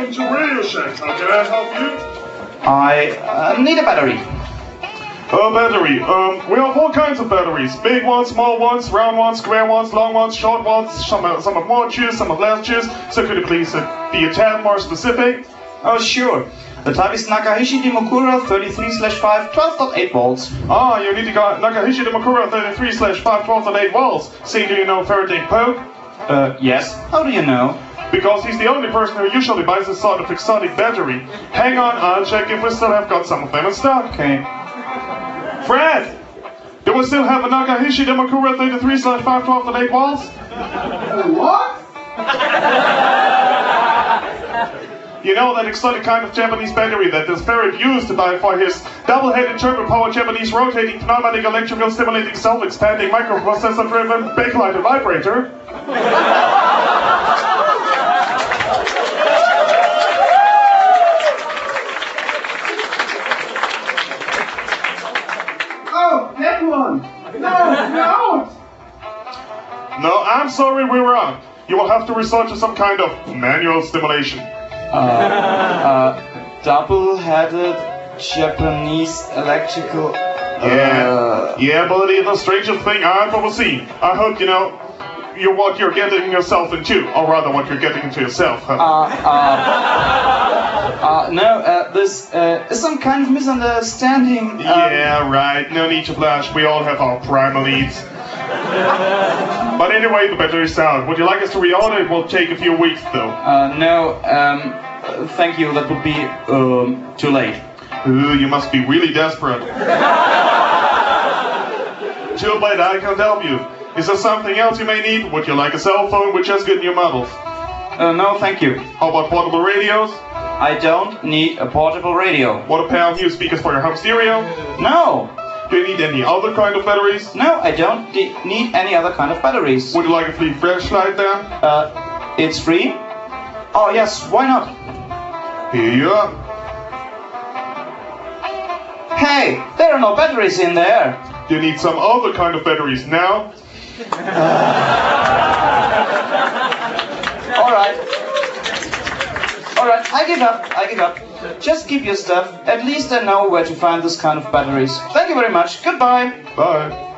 welcome to Radio Shack. How can I help you? I need a battery. A battery. We have all kinds of batteries. Big ones, small ones, round ones, square ones, long ones, short ones. Some have more juice, some have less juice. So could you please be a tad more specific? Oh, sure. The type is Nakahishi Dimokura 33/5, 12.8 volts. Ah, you need to go Nakahishi Dimokura 33/5, 12.8 volts. See, do you know Faraday Pope? Yes. How do you know? Because he's the only person who usually buys this sort of exotic battery. Hang on, I'll check if we still have got some of them in stock. Okay. Fred! Do we still have a Nakahishi Dimokura 33/5, 12.8 volts? What? You know that exotic kind of Japanese battery that this ferret used for his double-headed turbo-powered Japanese rotating pneumatic electrical stimulating self-expanding microprocessor-driven backlighted vibrator? Oh, that one! No! No, I'm sorry, we were wrong. You will have to resort to some kind of manual stimulation. Double-headed Japanese electrical... Yeah, but it's the strangest thing I've ever seen. I hope you know what you're getting yourself into, or rather what you're getting into yourself. This is some kind of misunderstanding. Yeah, right. No need to blush. We all have our primal needs. But anyway, the battery's out. Would you like us to reorder? It will take a few weeks, though. No, thank you. That would be too late. Ooh, you must be really desperate. Too late, I can't help you. Is there something else you may need? Would you like a cell phone with just good new models? No, thank you. How about portable radios? I don't need a portable radio. What a pair of new speakers for your home stereo? No. Do you need any other kind of batteries? No, I don't need any other kind of batteries. Would you like a free flashlight then? It's free? Oh yes, why not? Here you are. Hey, there are no batteries in there. Do you need some other kind of batteries now? Alright, I give up. Just keep your stuff. At least I know where to find this kind of batteries. Thank you very much. Goodbye. Bye.